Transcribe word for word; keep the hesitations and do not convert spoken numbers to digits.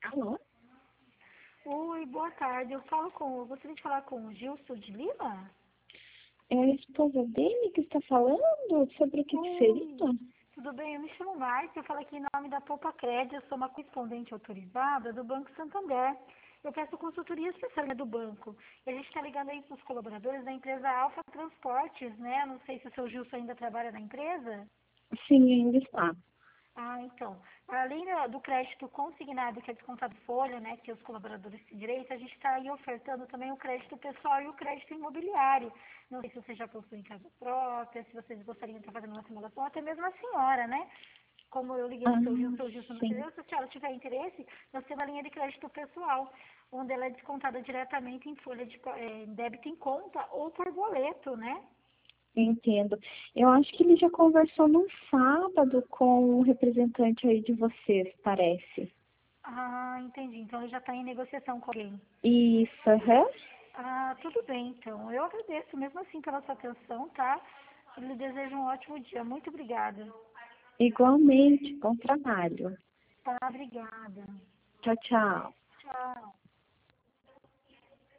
Alô? Oi, boa tarde. Eu falo com, eu gostaria de falar com o Gilson de Lima. É a esposa dele que está falando? Sobre o que que Oi, seria? tudo bem? Eu me chamo Márcia, eu falo aqui em nome da Poupa Crédito, eu sou uma correspondente autorizada do Banco Santander. Eu peço consultoria especial do banco. E a gente está ligando aí para os colaboradores da empresa Alfa Transportes, né? Não sei se o seu Gilson ainda trabalha na empresa. Sim, ainda está. Ah, então, além da- do crédito consignado, que é descontado folha, né, que os colaboradores têm direito, a gente está aí ofertando também o crédito pessoal e o crédito imobiliário. Não sei se você já possui em casa própria, se vocês gostariam de estar fazendo uma simulação, até mesmo a senhora, né? Como eu liguei Ah, para o seu Gil, o seu Gilson não sim, entendeu, se a senhora tiver interesse, nós temos a linha de crédito pessoal, onde ela é descontada diretamente em folha de co- eh, em débito em conta ou por boleto, né? entendo. Eu acho que ele já conversou no sábado com o representante aí de vocês, parece. Ah, entendi. Então ele já está em negociação com alguém. Isso, aham. Ah, tudo bem, então. Eu agradeço mesmo assim pela sua atenção, tá? E lhe desejo um ótimo dia. Muito obrigada. Igualmente, bom trabalho. Tá, obrigada. Tchau, tchau. Tchau.